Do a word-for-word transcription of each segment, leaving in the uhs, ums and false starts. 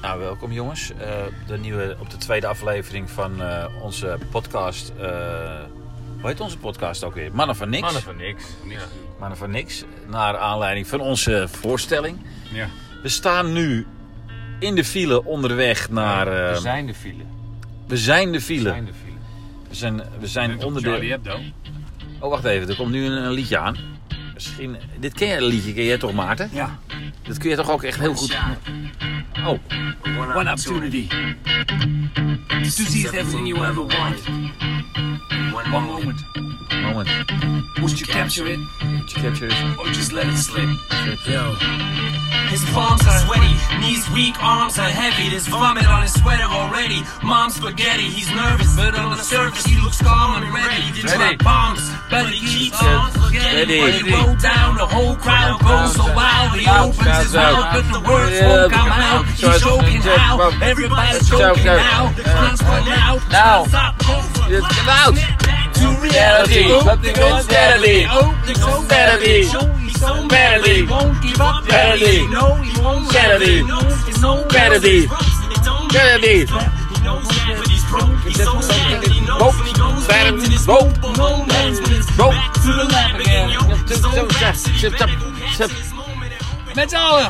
Nou, welkom jongens. Uh, de nieuwe, op de tweede aflevering van uh, onze podcast. Uh, hoe heet onze podcast ook weer? Mannen van Niks. Mannen van Niks. Ja. Mannen van Niks. Naar aanleiding van onze voorstelling. Ja. We staan nu in de file onderweg naar... Uh, we zijn de file. We zijn de file. We zijn de file. We zijn, we zijn onder de... Charlie Hebdo. Oh, wacht even. Er komt nu een, een liedje aan. Misschien... Dit ken je, een liedje ken jij toch, Maarten? Ja. Dat kun je toch ook echt heel goed... Oh. One opportunity to seize everything you ever want. One moment. Moment. Would you capture it? Would you capture it? Or just let it slip? Yo. His palms are sweaty, knees weak, arms are heavy. There's vomit on his sweater already. Mom's spaghetti, he's nervous, but on the surface he looks calm and ready to drop bombs. But he keeps on forgetting. When he rolled down, the whole crowd goes so wild. He opens his mouth, but the words won't come out. He's choking now, everybody's choking now. The clown's run out. Now. Stop, Come out. to reality. Something goes steadily. Steadily. Steadily. Won't give up. Steadily. No, he won't. Steadily. It's no Steadily. Steadily. Met z'n allen.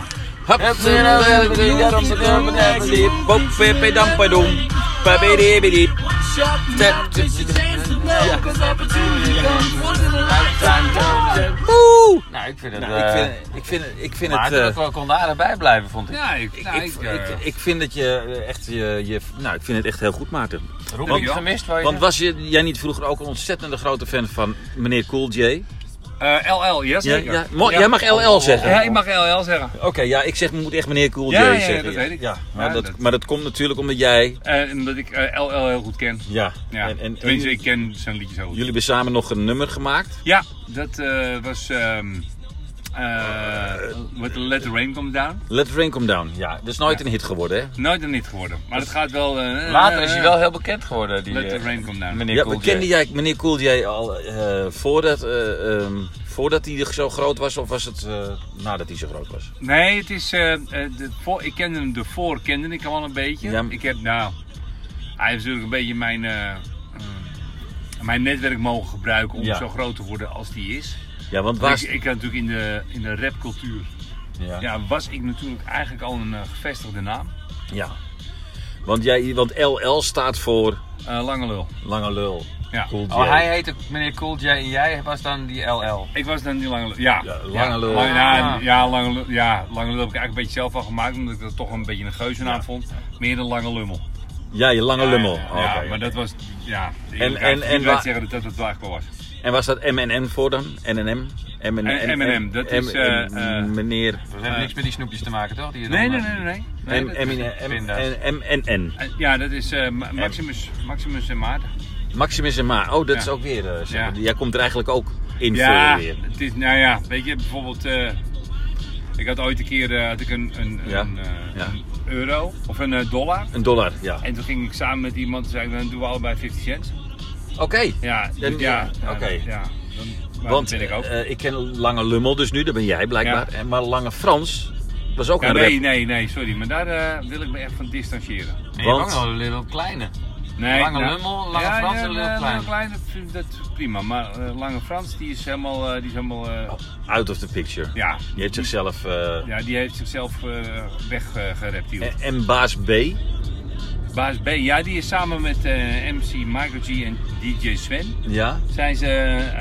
Nou, ik vind het... Nou, uh, ik vind, ik vind, ik vind maar het... het Uh, wel kon aardig blijven, vond ik. Ja, ik, ik, nou, ik, ik, uh, ik, ik vind dat je echt je, je... Nou, ik vind het echt heel goed, Maarten. Roep Want- ik het gemist, wou je Want was je, jij niet vroeger ook een ontzettende grote fan van meneer Cool J? uh, L L, ja Ja, zeker. ja. Mo- Jij mag L L zeggen. Ja, ik mag L L zeggen. Oké, okay, ja, ik zeg, moet echt meneer Cool J Ja, ja, zeggen. dat weet ik. Ja, maar, Ja, dat, dat- maar dat komt natuurlijk omdat jij... Uh, omdat ik uh, L L heel goed ken. Ja, Ja. en, en, Tenminste, en ik ken zijn liedjes heel goed. jullie hebben samen nog een nummer gemaakt. Ja, dat uh, was... Um, uh, With the Let the Rain Come Down. Let the Rain Come Down. Ja, dat is nooit een hit geworden, hè? Nooit een hit geworden. Maar het gaat wel... Uh, Later uh, is hij wel heel bekend geworden, die Let the uh, Rain Come Down. meneer Ja, Cool maar kende J. jij meneer Cool J al uh, voordat, uh, um, voordat hij zo groot was, of was het uh, nadat hij zo groot was? Nee, het is... Uh, uh, de, voor, ik kende hem ervoor, kende ik hem al een beetje. Ja. Ik heb, nou... Hij heeft natuurlijk een beetje mijn... Uh, uh, mijn netwerk mogen gebruiken om Ja. zo groot te worden als die is. Ja, want Ik, was... ik had natuurlijk in de, in de rapcultuur... Ja. Ja, was ik natuurlijk eigenlijk al een uh, gevestigde naam. ja. Want, jij, want L L staat voor Uh, lange lul. lange lul. Ja. Cool J. Oh, hij heette meneer Cool J en jij was dan die L L. Ik was dan die lange lul. Ja, Ja, lange lul. lang- ja, Ah. ja, lange lul. Ja, lange lul heb ik eigenlijk een beetje zelf al gemaakt, omdat ik dat toch een beetje een geuzennaam vond. Meer dan lange lummel. Ja, je lange lummel. Ja, Oh, ja, oké, maar oké. dat was, ja, En- en, en- en, en en wa- zeggen dat dat het eigenlijk wel was. En was dat M en N voor dan? N en M? M en En- M en M, dat is, uh, uh, meneer... Dat heeft niks met die snoepjes te maken, toch? Die je Nee, dan, nee, uh, nee, nee. nee. M dat M is- en Pinda's. M en N. Eh, Ja, dat is uh, Ma- Maximus, Maximus en Maarten. Maximus en Ma. Oh, dat Ja. is ook weer... uh, zeg Ja. maar, jij komt er eigenlijk ook in Ja, voor weer. het is, nou ja, weet je, bijvoorbeeld, uh, ik had ooit een keer uh, had ik een, een, Ja. een, uh, Ja. een euro of een uh, dollar. Een dollar, ja. En toen ging ik samen met iemand en zei ik, dan doen we allebei vijftig cent. Oké. Ja, Dan- dus ja, ja, ja, oké. ja, dan, maar Want dat ben ik ook. uh, ik ken Lange Lummel dus nu, dat ben jij blijkbaar. En Maar Lange Frans was ook Ja, een nee, rap. nee, nee, sorry, maar daar uh, wil ik me echt van distancieren. En je hebt ook Want- nog een little kleine. Nee, Lange nou, Lummel, Lange ja, Frans ja, en Lil ja, Klein. Lil Klein, dat, vind- dat is prima, maar uh, Lange Frans die is helemaal, uh, die is helemaal uh, Out of the picture. ja, Die heeft zichzelf... uh, ja, die heeft zichzelf uh, weggerept hier. en, en Baas B. Baas B, ja, die is samen met uh, M C Michael G en D J Sven. Ja? Zijn ze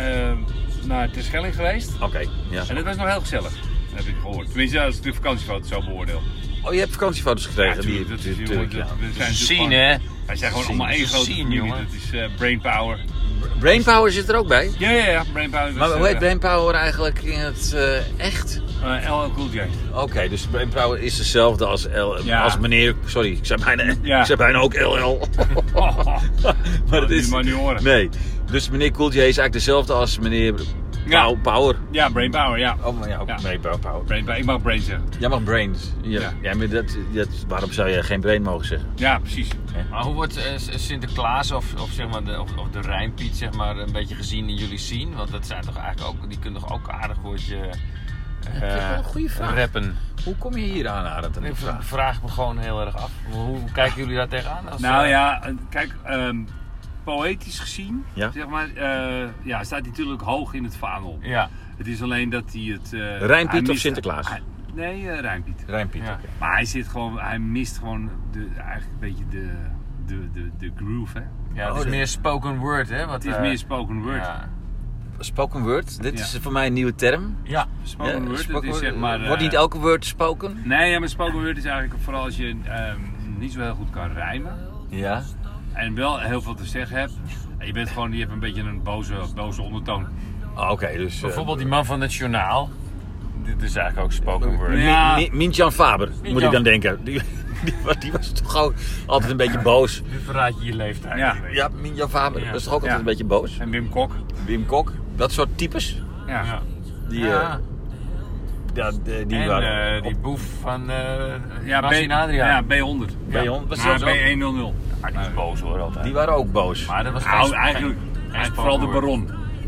uh, naar Terschelling geweest. Oké. Ja. En dat was nog heel gezellig, heb ik gehoord. Tenminste, als ik de vakantiefoto's zo beoordeel. Oh, je hebt vakantiefoto's gekregen. Ja, die, tuurlijk, dat is, die- jongen, tuurlijk, dat- ja. we zijn Zien, natuurlijk hè? gewoon- Wij zijn gewoon Zien, allemaal één grote zien, familie. jongen. Dat is uh, Brainpower. Brainpower zit er ook bij. Ja, ja, ja, Brainpower. Maar was, hoe heet uh, Brainpower eigenlijk in het uh, echt? uh, L L Cool J. Oké, okay, dus Brainpower is hetzelfde als, L, Ja. als meneer... Sorry, ik zei bijna, Ja. ik zei bijna ook L L. Oh, maar het die is... maar niet horen. Nee, dus meneer Cool J is eigenlijk dezelfde als meneer Ja. Pow- Power. Ja, Brainpower, ja. Oh, maar ja, ook Ja. meneer Power. Brain, ik mag Brain zeggen. Jij mag brains. Ja. Ja. Ja, maar dat, dat, waarom zou je geen brain mogen zeggen? Ja, precies. Maar hoe wordt uh, Sinterklaas of, of, zeg maar de, of, of de Rijnpiet zeg maar, een beetje gezien in jullie scene? Want dat zijn toch eigenlijk ook, die kunnen toch ook aardig woordje Dat is wel een goede vraag. rappen? Hoe kom je hier aan, Arend? Ik vraag. vraag me gewoon heel erg af. Hoe, hoe kijken jullie daar tegenaan? Als, Nou uh, ja, kijk, um, poëtisch gezien, Ja. zeg maar, uh, ja, staat hij natuurlijk hoog in het vaandel. Ja. Het is alleen dat hij het... Uh, Rijnpiet hij of mist- Sinterklaas? hij- nee, uh, Rijnpiet. Rijnpiet. Ja. oké. Maar hij zit gewoon, hij mist gewoon de, eigenlijk een beetje de, de, de, de groove, hè. Ja, het is Oh, meer spoken word, hè? Wat, Het is uh, meer spoken word. Ja. Spoken word, dit Ja. is voor mij een nieuwe term. ja. Spoken Ja, word, spoken het is word- zeg maar... Wordt uh, niet elke woord spoken? Nee, ja, maar spoken word is eigenlijk vooral als je um, niet zo heel goed kan rijmen. Ja. En wel heel veel te zeggen hebt. En je bent gewoon, je hebt een beetje een boze, boze ondertoon. Oh, oké, dus... uh, Bijvoorbeeld die man van het journaal. Dit is eigenlijk ook spoken word. Ja. Mi- Mi- Mintjan Faber, moet Mintjan. ik dan denken. Die, die, was- die was toch ook altijd een beetje boos. Nu verraad je je leeftijd. Ja. Ja, Mintjan Faber Ja. was toch ook altijd Ja. een beetje boos. En Wim Kok. Wim Kok, dat soort types. Ja. Ja. Die, Ja. eh, ja, de- die en waren uh, die op boef van uh, Ja, B, Bassin Adriaan. ja, B honderd. B honderd. Was Maar zelfs B ook- honderd. Ah, die is boos hoor altijd. die waren ook boos. Maar dat was Nou, geen- eigenlijk, geen- geen eigenlijk spoken vooral de word. baron.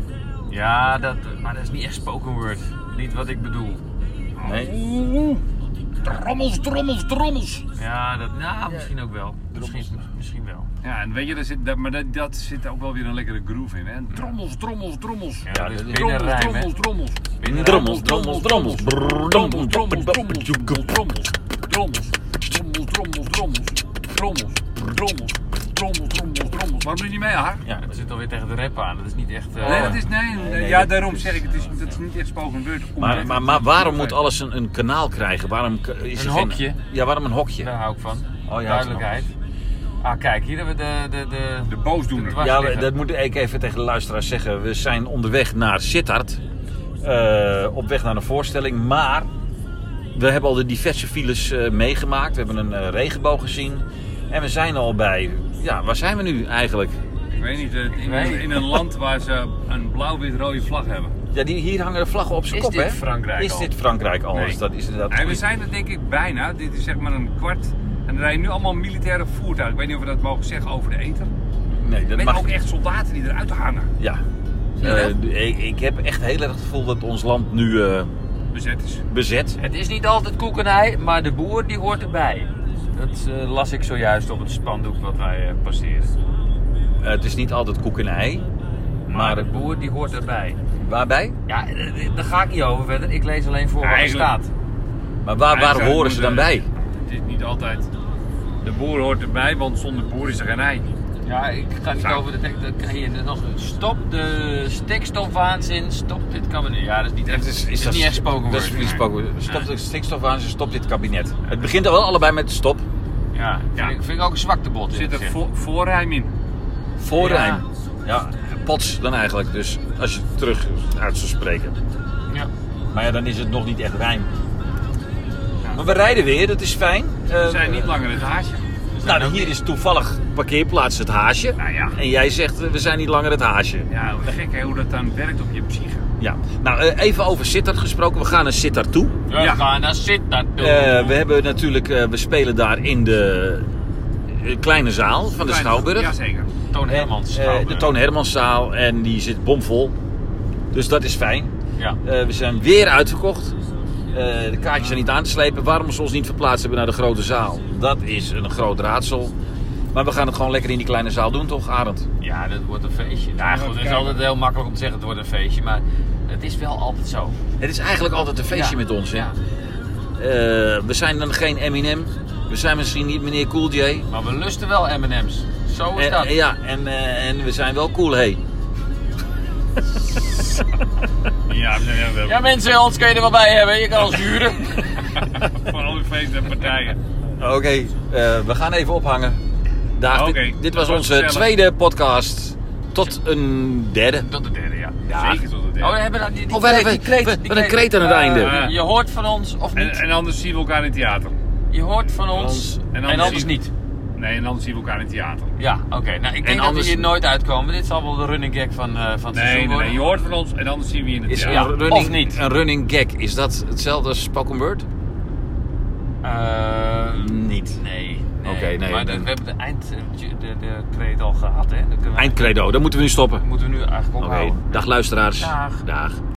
Ja, dat, maar dat is niet echt spoken word. Niet wat ik bedoel. Nee? Oeh, trommels, trommels, trommels. Ja, dat, nou, misschien ook wel. Misschien, misschien wel. Ja, en weet je, daar zit, dat, maar dat, dat zit ook wel weer een lekkere groove in. Hè? Trommels, trommels, trommels. Ja, Ja, dat is dat- binnen Trommels, rijm, hè. trommels, trommels. Binnen Drommels, drommels, drommels. Brrr, Trommels, drommels, trommels, trommels, trommels, trommels, trommels, trommels, trommels, trommels, trommels, trommels, trommels, trommels. Waarom doe je niet mee, haar? Ja, Dat zit alweer tegen de rap aan. Dat is niet echt... uh, Nee, dat is, nee, nee, ja, dat- daarom zeg ik, het is, dat is niet echt spoken word. maar, maar, maar waarom moet alles een, een kanaal krijgen? Waarom k- is Een er geen- hokje. Ja, waarom een hokje? Daar hou ik van. Oh, ja, Duidelijkheid. Ah, kijk, hier hebben we de... de, de, De boosdoener. de Ja, dwarsligger. dat moet ik even tegen de luisteraars zeggen. We zijn onderweg naar Sittard. eh, op weg naar een voorstelling. Maar we hebben al de diverse files eh, meegemaakt. We hebben een eh, regenboog gezien. En we zijn al bij... Ja, waar zijn we nu eigenlijk? Ik weet niet, eh, in, Nee. in een land waar ze een blauw-wit-rode vlag hebben. Ja, die, hier hangen de vlaggen op zijn Is kop, dit hè? Frankrijk Is al? dit Frankrijk al? Nee. Dus dat is inderdaad En we goed. zijn er denk ik bijna. Dit is zeg maar een kwart. En er rijden nu allemaal militaire voertuigen. Ik weet niet of we dat mogen zeggen over de ether. Nee, dat Met mag ook echt soldaten die eruit hangen. Ja. je dat? Eh, ik, ik heb echt heel erg het gevoel dat ons land nu eh, Bezet is. bezet. Het is niet altijd koek en ei, maar de boer die hoort erbij. Dat eh, las ik zojuist op het spandoek wat wij eh, passeren. Eh, het is niet altijd koek en ei. Maar Maar de boer die hoort erbij. waarbij? Ja, eh, daar ga ik niet over verder. Ik lees alleen voor wat er Eigenlijk- staat. Maar waar, waar Eigenlijk horen ze dan moeten- bij? Het is niet altijd. De boer hoort erbij, want zonder boer is er geen ei. Ja, ik ga niet Zo. over de tekst. Dan kan je er nog stop de stikstofwaanzin. Stop dit kabinet. Ja, dat is niet echt. Het is, dat- niet echt spoken dat is word. niet spoken word. Stop de stikstof aan, ze stop dit kabinet. Het begint al wel allebei met stop. Ja, vind, Ja. Ik, vind ik ook een zwaktebod. Er zit eerlijk er gezegd. voor, voorrijm in. Voorrijm. Ja. Pots dan eigenlijk. Dus als je het terug uit zou spreken. Ja. Maar ja, dan is het nog niet echt rijm. Maar we rijden weer, dat is fijn. We Eh, zijn niet langer het haasje. Nou, hier is toevallig parkeerplaats het haasje. Nou ja. En jij zegt, eh, we zijn niet langer het haasje. Ja, gek hè, hoe dat dan werkt op je psyche. Ja. Nou, eh, even over Sittard gesproken. We gaan naar Sittard toe. We Ja. gaan naar Sittard toe. Eh, we hebben natuurlijk, eh, we spelen daar in de eh, kleine zaal van de Kleine- Schouwburg. Jazeker. Toon Hermans. Eh, Schouwburg. de Toon Hermanszaal en die zit bomvol. Dus dat is fijn. Ja. Eh, we zijn weer uitverkocht. Eh, de kaartjes zijn niet aan te slepen. Waarom ze ons niet verplaatst hebben naar de grote zaal? Dat is een groot raadsel. Maar we gaan het gewoon lekker in die kleine zaal doen, toch, Arend? Ja, dat wordt een feestje. Nou goed, het is kijken. altijd heel makkelijk om te zeggen het wordt een feestje, maar het is wel altijd zo. Het is eigenlijk altijd een feestje Ja. met ons, hè? Ja. Eh, we zijn dan geen Eminem. We zijn misschien niet meneer Cool J. Maar we lusten wel M en M's. Zo is En, dat. ja, en, eh, en we zijn wel cool, hey. Ja, nee, ja, wel. Ja mensen, ons kun je er wel bij hebben. Je kan ons huren. Voor alle feesten en partijen. Oké, eh, we gaan even ophangen. Dag, Oké, dit, dit dat was was onze gezellig. tweede podcast. Tot een derde. Tot de derde, ja. Ja. Zeker tot de derde. Oh, we hebben dan die, die Oh, we hebben die kreet. we- die wat een kreet. kreet aan het einde. Ja. Je hoort van ons of En, niet. en anders zien we elkaar in het theater. Je hoort van ons ons- en en anders, anders zien- niet. Nee, en anders zien we elkaar in het theater. Ja, oké. Nou, ik denk dat anders- we hier nooit uitkomen. Dit zal wel de running gag van, eh, van het Nee, seizoen nee, worden. nee, je hoort van ons en anders zien we je in het Is theater. Ja, een, running, of niet. een running gag, is dat hetzelfde als spoken word? Eh, Niet. nee. nee. Oké, nee, Maar de- dan- we hebben de eind de, de, de kreet al gehad, hè. Dan kunnen we- Eindcredo, dan moeten we nu stoppen. moeten we nu eigenlijk Oké, ophouden. dag luisteraars. Dag. Dag.